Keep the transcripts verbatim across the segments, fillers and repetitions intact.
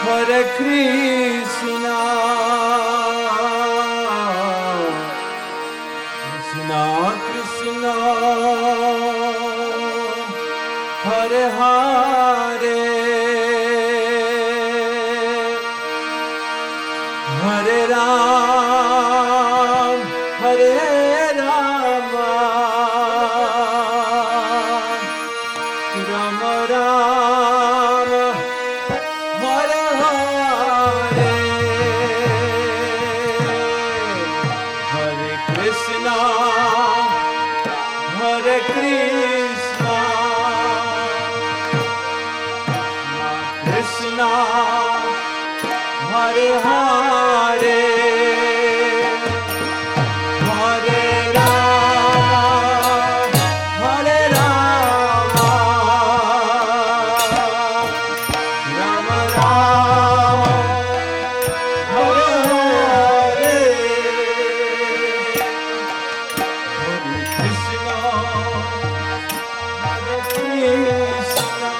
Hare Krishna, Krishna Krishna, Hare Hare, Hare Ram, Hare Rama, Rama Rama, Hare Hare, Hare Krishna, Hare Krishna, Krishna, Hare Hare, Hare Rama, Hare Rama, Rama Rama, Hare Hare, Hare Krishna, Hare Krishna,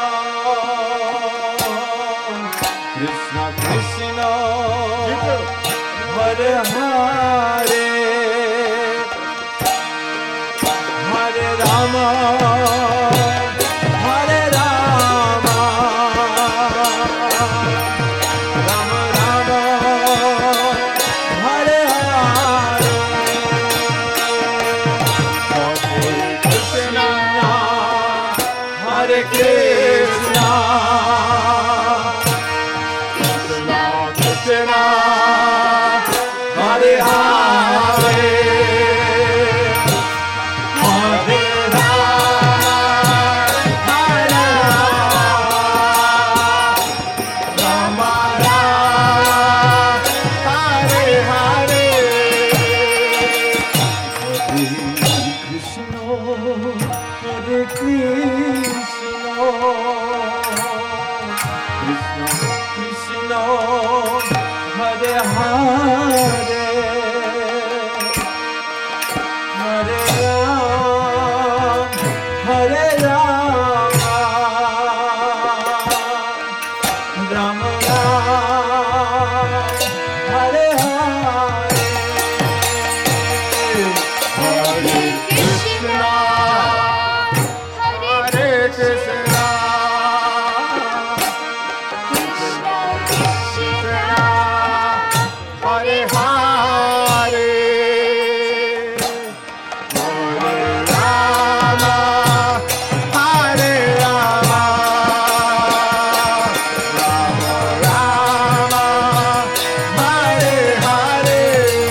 Krishna Krishna, Hare Hare, Hare Rama, Hare Rama, Rama Rama, Hare Hare, Hare Krishna, Hare Krishna, Krishna Krishna, Hare Hare, Hare Rama, Hare Rama, Rama Rama, Hare Hare, Hare Krishna, Hare Krishna, Krishna Krishna, Hare Hare, Hare Ram, Hare Rama, Rama Rama, Hare Hare, Hare Krishna, Hare Krishna, Hare Hare, Hare Rama, Hare Rama, Rama Rama, Hare Hare,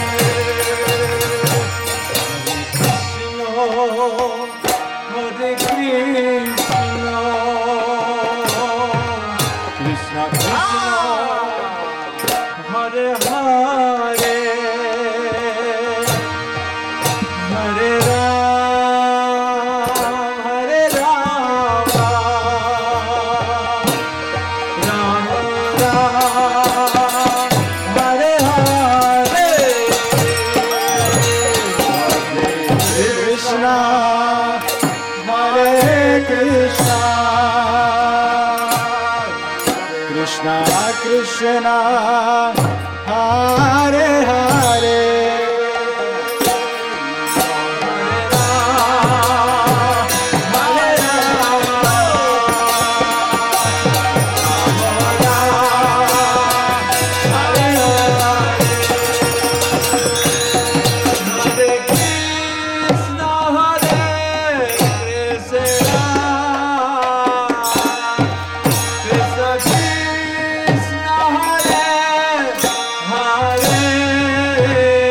Hare Krishna, Krishna Krishna, Hare Hare, Hare Ram, Hare Rama, Rama Rama, Hare Hare, Hare Krishna, Hare Krishna, Krishna Krishna, Hare Hare, Hare Rama, Hare Rama, Rama Rama, Hare Hare, Hare Krishna, Hare Krishna, Krishna Krishna, Hare Hare,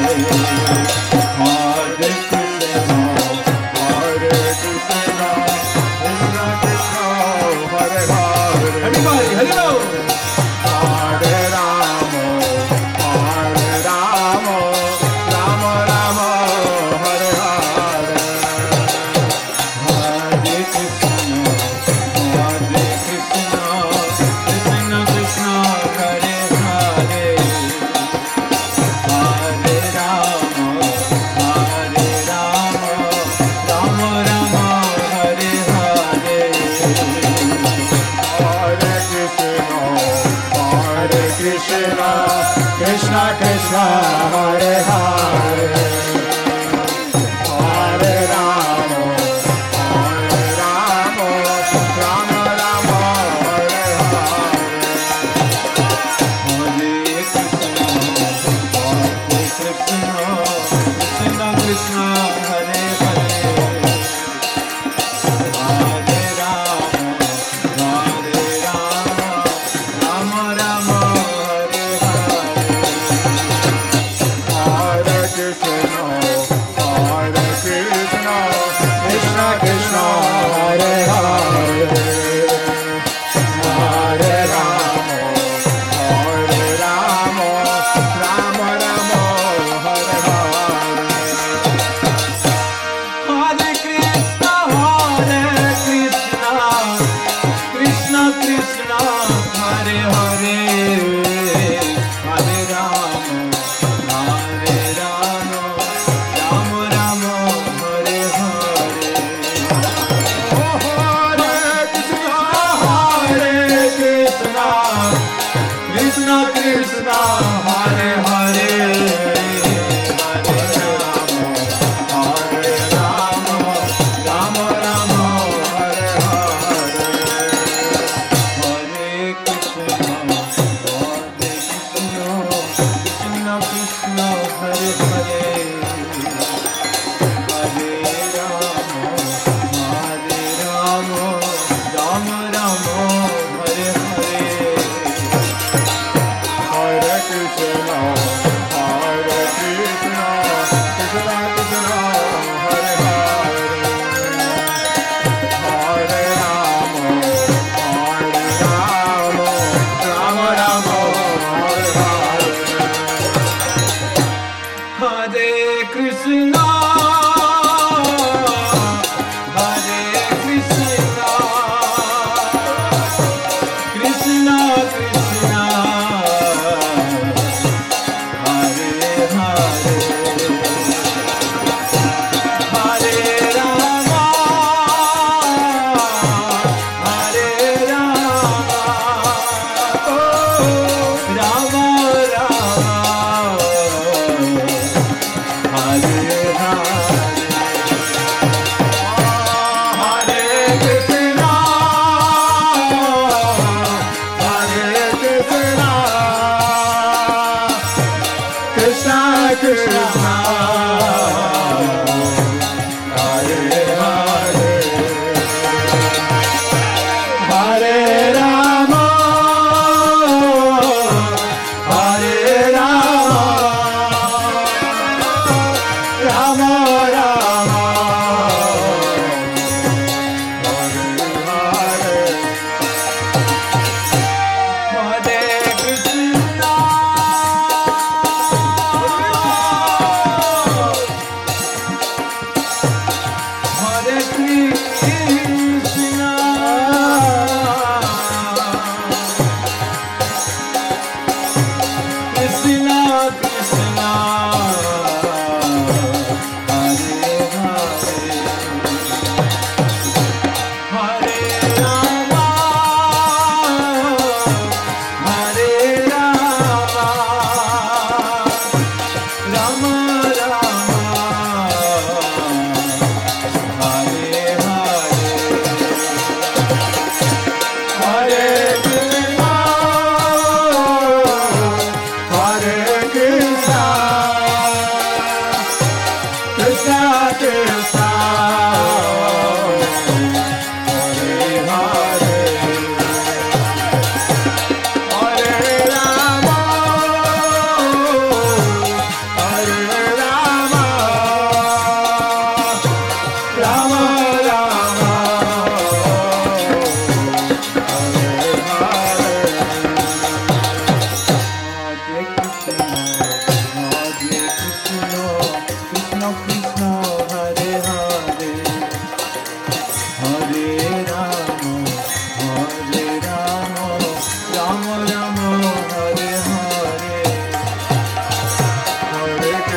Hare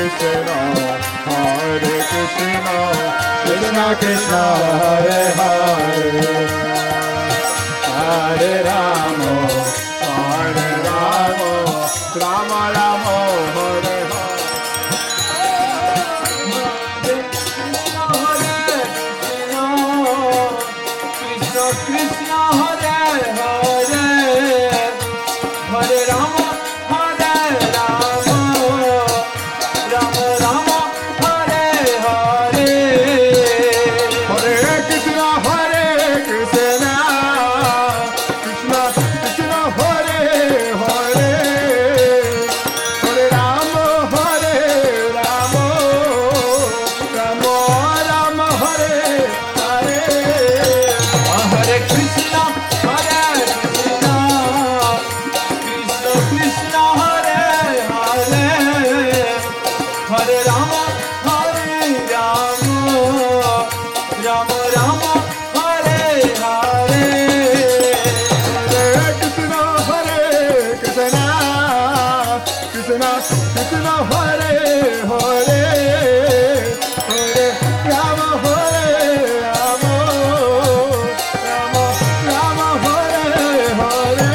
Krishna, Hare Krishna, Krishna Krishna, Hare Hare, Hare Rama, Hare Rama, Rama Rama, Hare Hare. Krishna Hare Hare, Hare Rama, Hare Rama, Rama Rama, Hare Hare. Hare Krishna, Hare Krishna, Krishna Krishna, Hare Hare, Hare Rama, Hare Rama, Rama Rama, Hare Hare. Hare Krishna, Hare Krishna, Krishna Krishna, Hare Hare, Hare Rama, Hare Rama, Rama Rama, Hare Hare. Hare Krishna, Hare Krishna, Krishna Krishna, Hare Hare, Hare Rama, Hare Rama, Rama Rama, Hare Hare.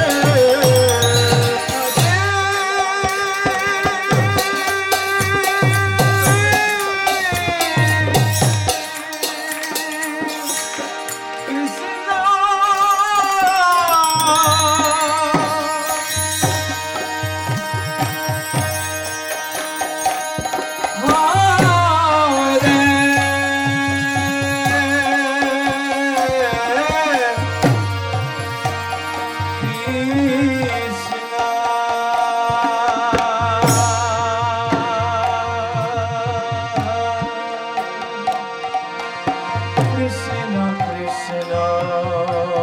Krishna Krishna,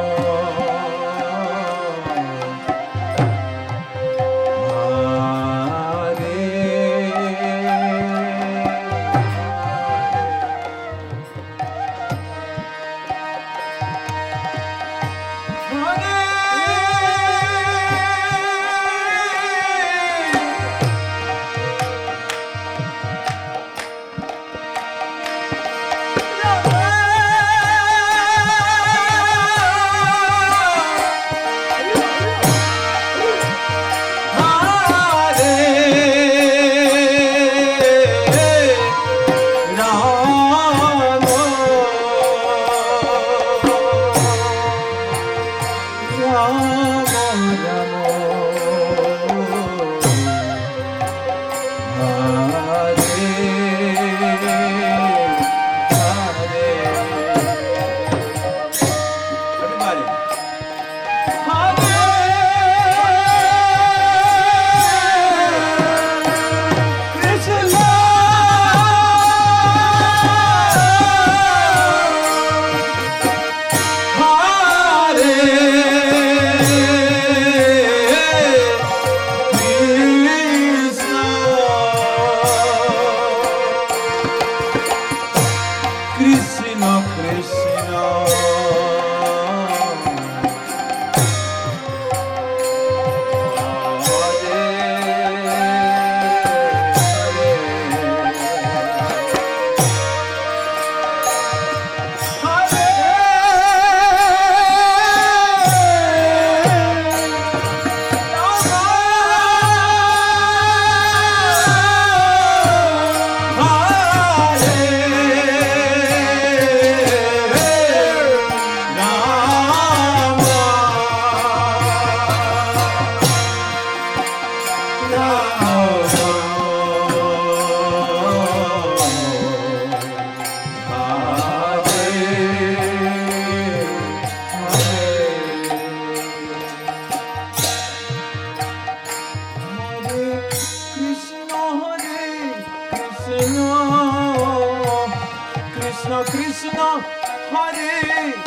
Krishna Krishna, Hare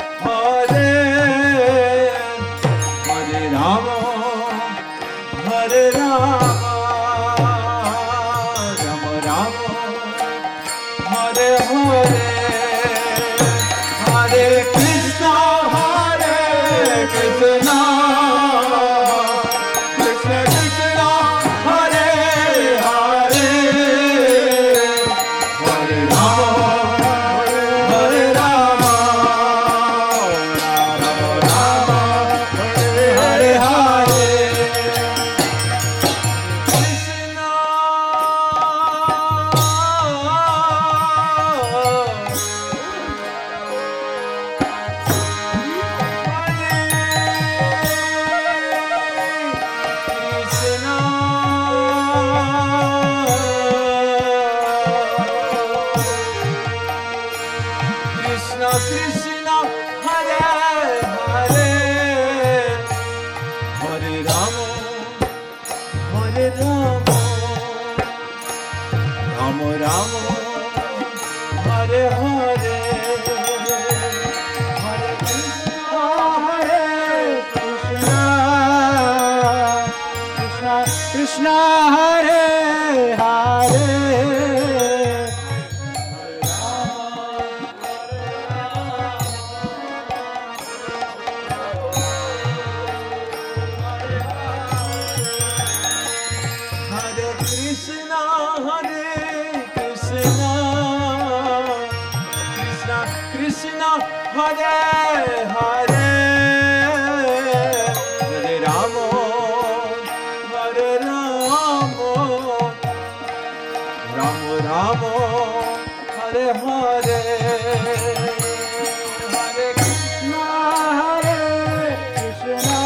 Hare, Hare Rama, Hare Rama, Rama Rama, Hare Hare, Hare Krishna, Hare Krishna, Krishna Krishna, Hare Hare, Ram Ram Hare Hare Hare Krishna Hare Krishna Krishna Krishna Hare Hare Krishna Hare Krishna Krishna Krishna Hare Hare Hare Rama Hare Rama Rama Rama Hare Hare Hare Krishna Hare Krishna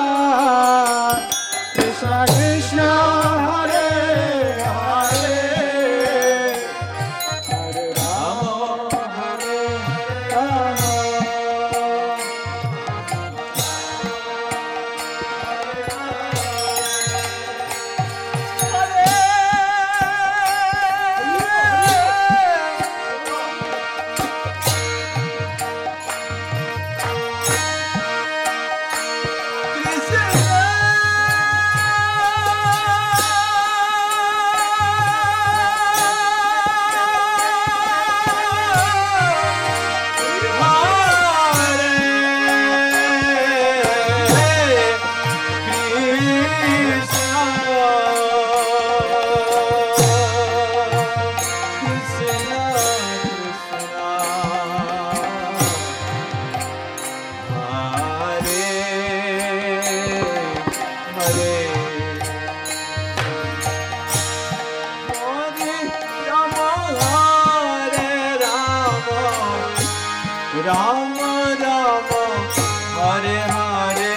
Krishna Krishna Ram Ram Hare Hare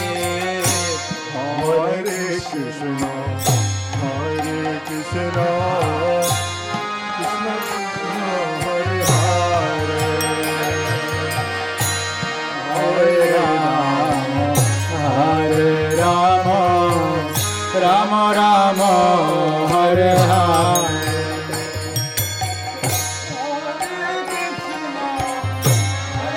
Hare Krishna Hare Krishna Krishna Krishna Hare Hare Hare Rama Hare Rama Rama Rama Hare Hare Hare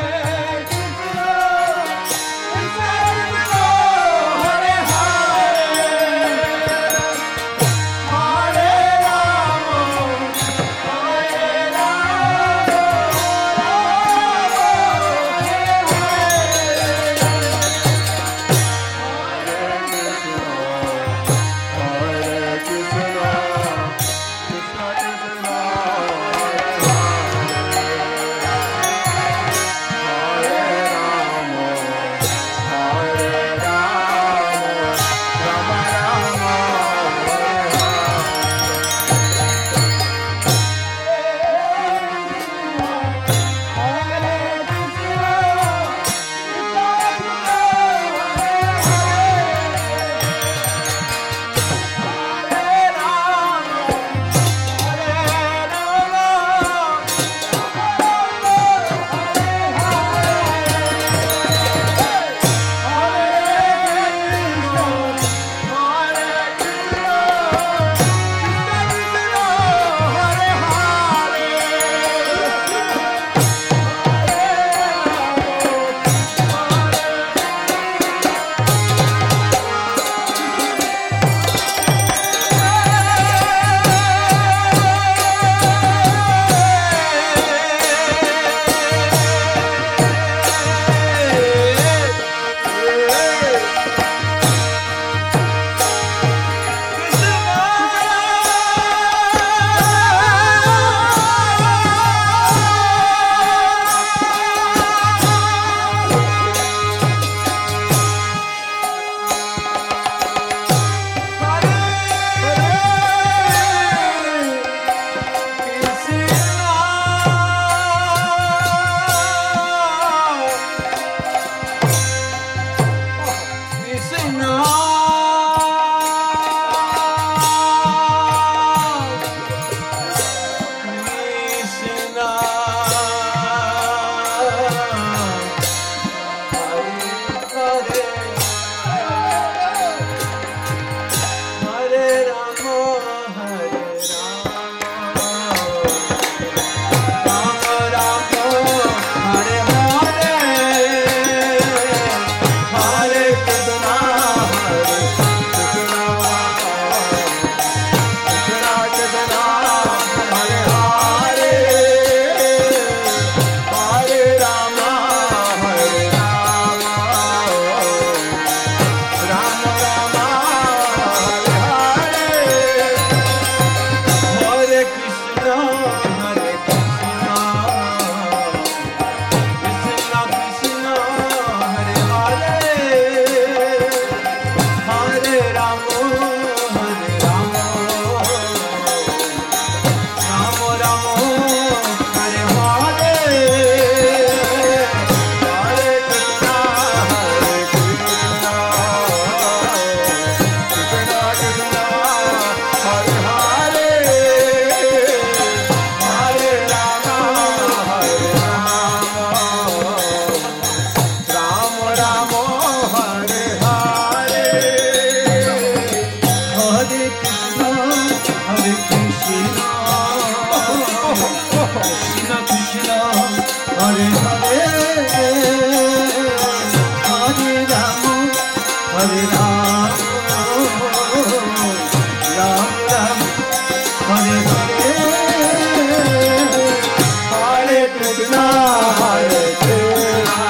Hare Krishna, Hare Krishna,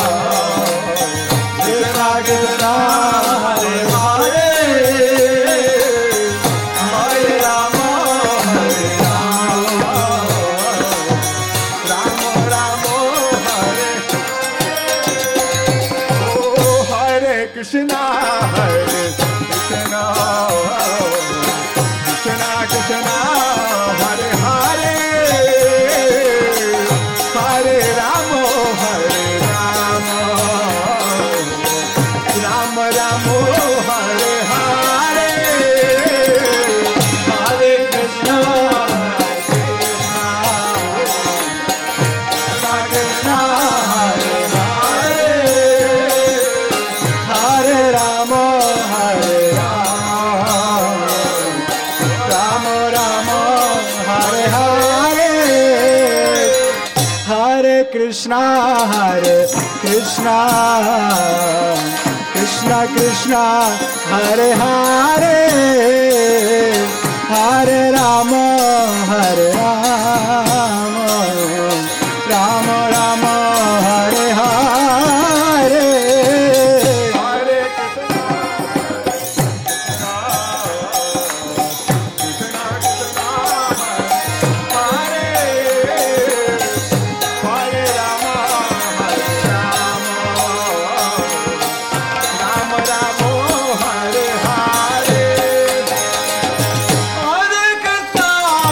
Krishna Krishna, Hare Hare, Hare Rama, Hare Rama, Rama Rama, Hare Oh, Hare Krishna, Hare Krishna, Krishna Krishna, Hare Hare, Hare Rama, Hare Rama, Rama Rama, Hare Hare, Hare Krishna, Krishna Hare Hare, Hare Rama, Hare Rama, Rama Rama, Hare Hare, Hare Krishna, Hare Krishna, Krishna Krishna, Hare Hare, Hare Rama, Hare Rama, Rama Rama, Hare Hare, Hare Krishna,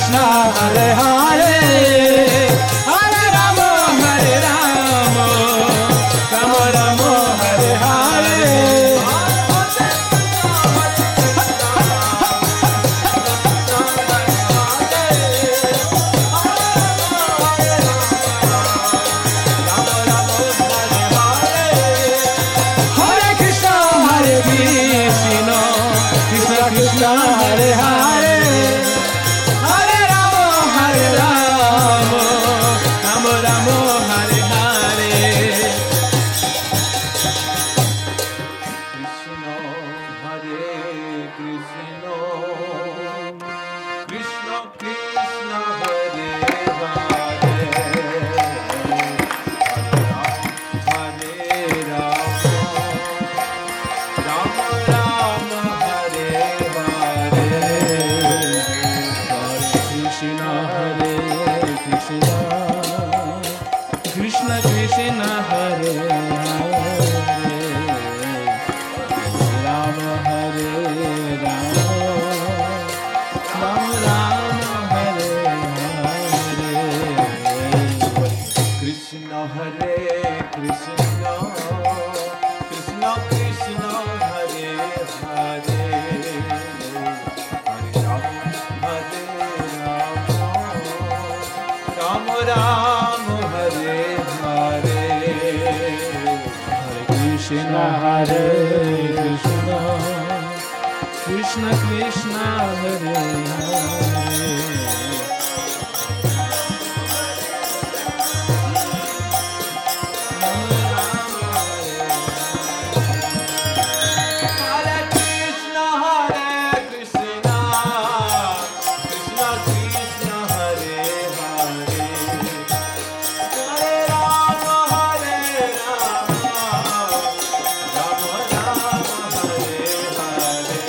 Krishna Hare Hare Hare Rama Hare Rama Rama Rama Hare Hare Hare Krishna Hare Krishna Krishna Krishna Hare Hare Hare Rama Hare Rama Rama Rama Hare Hare Krishna Hare Krishna Krishna Krishna Hare Hare Hare Rama Rama Rama Hare Hare Krishna Hare Krishna Krishna Krishna Hare Hare Rama Hare Rama Rama Rama Hare Hare Krishna Hare Krishna Krishna Krishna Hare Hare Hare Rama Hare Rama Rama Rama Hare Hare Hare Krishna Hare Krishna Krishna Krishna Hare Hare Hare Krishna Hare Krishna Krishna Krishna Hare Hare Hare Rama Hare Rama Rama Rama Hare Hare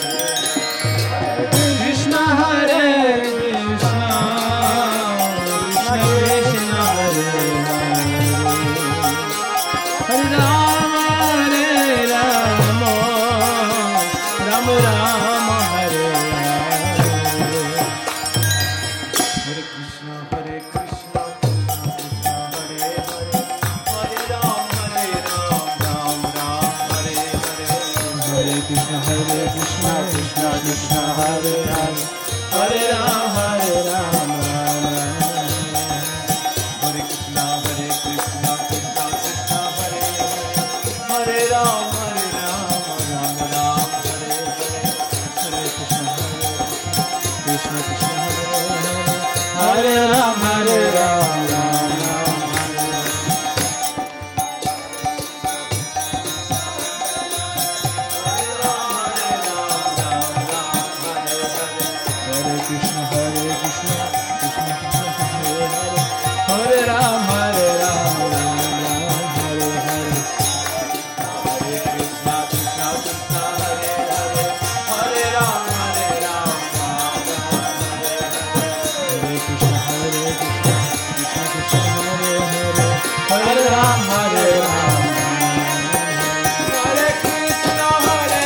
Krishna Hare Krishna Krishna Krishna Hare Hare Hare Rama Hare Rama Rama Rama Hare Hare Hare Krishna Hare Krishna Krishna Krishna Hare Hare Hare Rama Hare Rama Rama Rama Hare Hare Hare Krishna Hare Krishna Krishna Krishna Hare Hare Hare Rama Hare Rama Hare Krishna Hare Krishna Krishna Krishna Hare Hare Hare Rama Hare Rama Rama Rama Hare Hare Hare Krishna Krishna Krishna Hare Hare Hare Rama Hare Rama Rama Hare Krishna Hare Krishna Krishna Krishna Hare Hare Hare Rama Hare Rama Rama Rama Hare Hare Hare Krishna Krishna Krishna Hare Hare Hare Rama Hare Rama Rama Hare Hare Hare Krishna Hare Krishna Krishna Krishna Hare Hare Hare Rama Hare Rama Hare Krishna Hare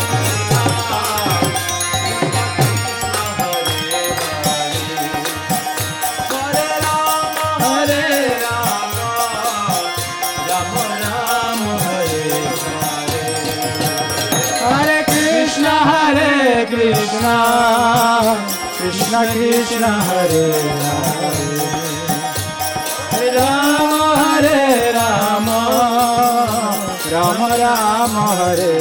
Krishna Hare Krishna Krishna Krishna Hare Hare Hare Rama Hare Rama Rama Rama Hare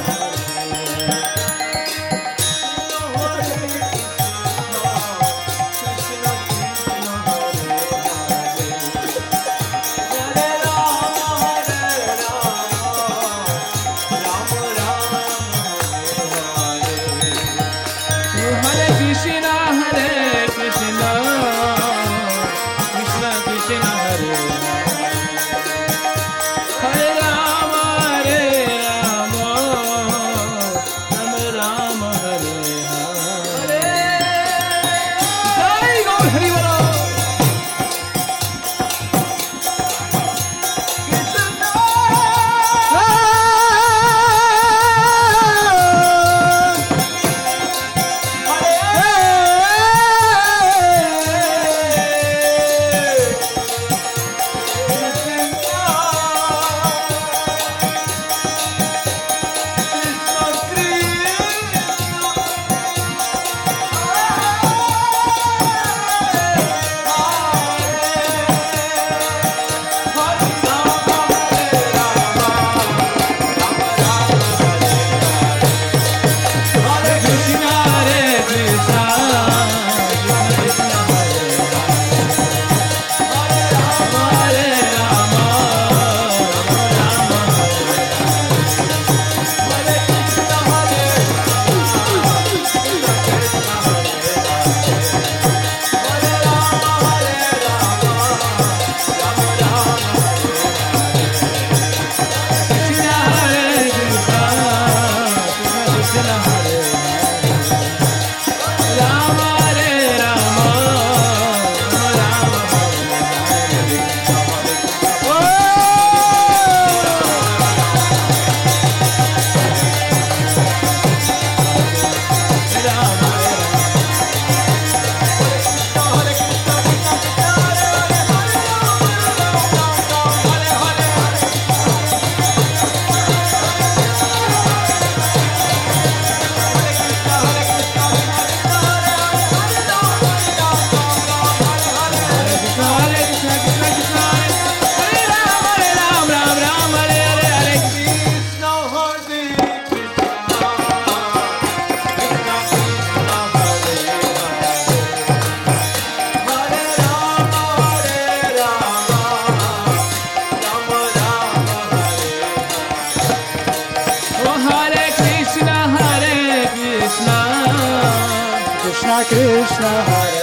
Hare Krishna Hare Krishna Krishna Krishna Hare Hare Rama Hare Rama Krishna, Hare